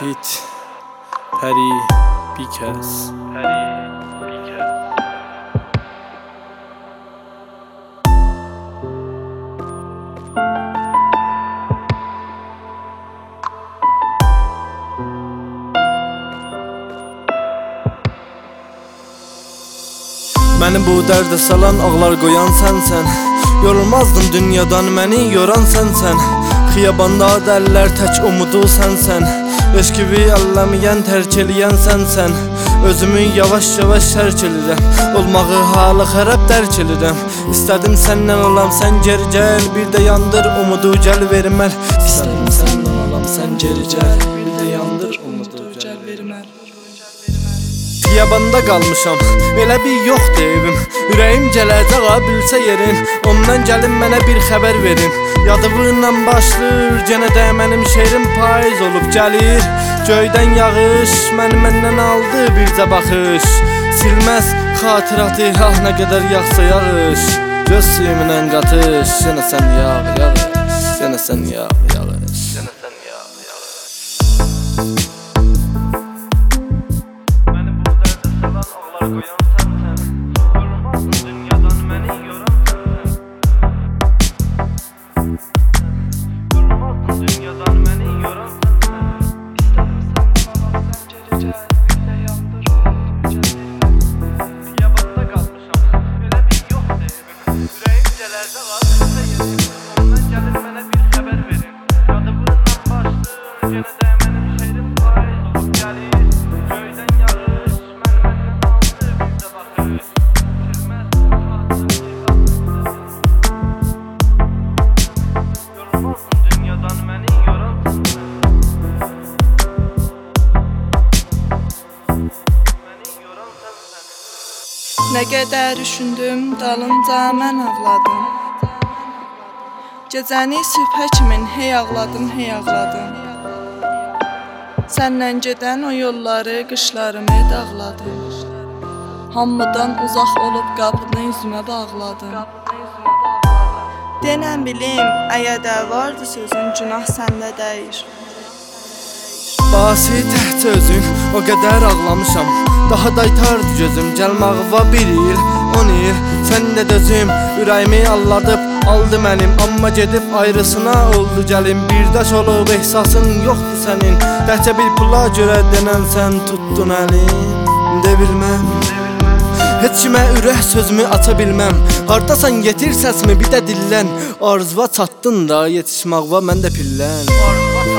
Basit Pəri bir kəs. Məni bu dərdə salan, ağlar qoyan sənsən. Yorulmazdım dünyadan, məni yoran sənsən. Xiyabanda dəllər tək umudu sənsən. Eşqivi əlləmiyən, tərk eləyən sənsən. Özümü yavaş-yavaş tərk edirəm. Olmağı halı xərab dərk edirəm. İstədim səndən olam, sən geri gəl. Bir də yandır umudu gəl verməl. İstədim səndən olam, sən geri gəl. Bir də yandır umudu gəl verməl. Xiyabanda qalmışam, elə bir yoxdur evim. Ürəyim gələcək bilsə yerin. Ondan gəlin mənə bir xəbər verin. Yadığıyla başlayır, yenə də mənim şeirim payız olub gəlir. Göydən yağış, məndən aldı bircə baxış. Silməz xatiratı, ah nə qədər yağsa yağış. Göz suyumla qatış, yenə sən yağ yağış. Yenə sən yağ yağış. Yenə sən yağ yağış. Qoyan sənsən, yorulmazsın dünyadan, məni yoran sənsən. Yorulmazsın dünyadan, məni yoran sənsən. İstədim səndən olam, sən geri gəl. Bir də yandır umudu gəl. Xiyabanda qalmışam, elə bir yoxdur evim. Ürəyim gələrdə bilsə yerim. Ondan gəlin mənə bir xəbər verin. Yadığıyla başlayır, yenə də mənim şeirim payız olub gəlir. Göydən yağış, nə qədər düşündüm, dalınca mən ağladım. Gecəni sübhə kimin hey ağladım, hey ağladım. Səndən gedən o yolları, qışlarımı dağladım. Hamıdan uzaq olub qapını üzümə bağladım. Denən bilim, əgər də vardı sözün, günah səndə dəyir. Basit özün, o qədər ağlamışam. Daha da itardı gözüm, gəlmağıva bir il, 10 il. Sən də dözüm, ürəyimi alladıb, aldı mənim. Amma gedib ayrısına oldu gəlim. Birdaş olub ehsasın yoxdur sənin. Təhcə bir pula görə denən sən tuttun əlim. De bilməm, heç kimə ürək sözümü aça bilməm. Hardasan yetir səsimi bir də dillən. Arzuva çatdın da yetişmağıva mən də pillən.